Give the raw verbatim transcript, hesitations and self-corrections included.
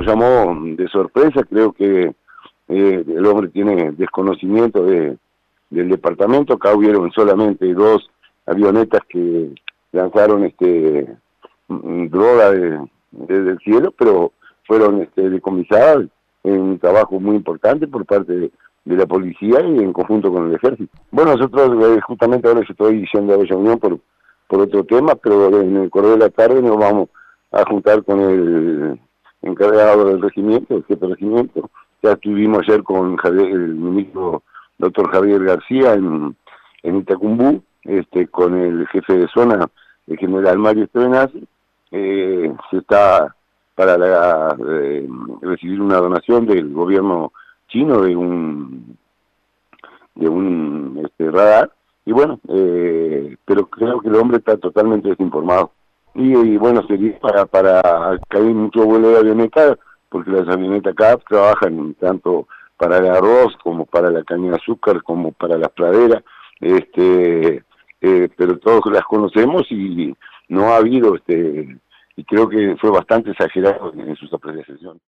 nos llamó de sorpresa. Creo que eh, el hombre tiene desconocimiento de, del departamento. Acá hubieron solamente dos avionetas que lanzaron este droga de, desde el cielo, pero fueron este, decomisadas en un trabajo muy importante por parte de, de la policía y en conjunto con el ejército. Bueno, nosotros eh, justamente ahora estoy yendo a Bella Unión por, por otro tema, pero en el correo de la tarde nos vamos a juntar con el encargado del regimiento, el jefe del regimiento. Ya estuvimos ayer con Javier, el ministro doctor Javier García en, en Itacumbú, este, con el jefe de zona, el general Mario Estevenazi. Eh, se está para la, eh, recibir una donación del gobierno chino de un de un este, radar, y bueno, eh, pero creo que el hombre está totalmente desinformado. Y, y bueno, sería para, para que hay mucho vuelo de avioneta, porque las avionetas acá trabajan tanto para el arroz, como para la caña de azúcar, como para las praderas, este, eh, pero todos las conocemos y no ha habido, este, y creo que fue bastante exagerado en sus apreciaciones.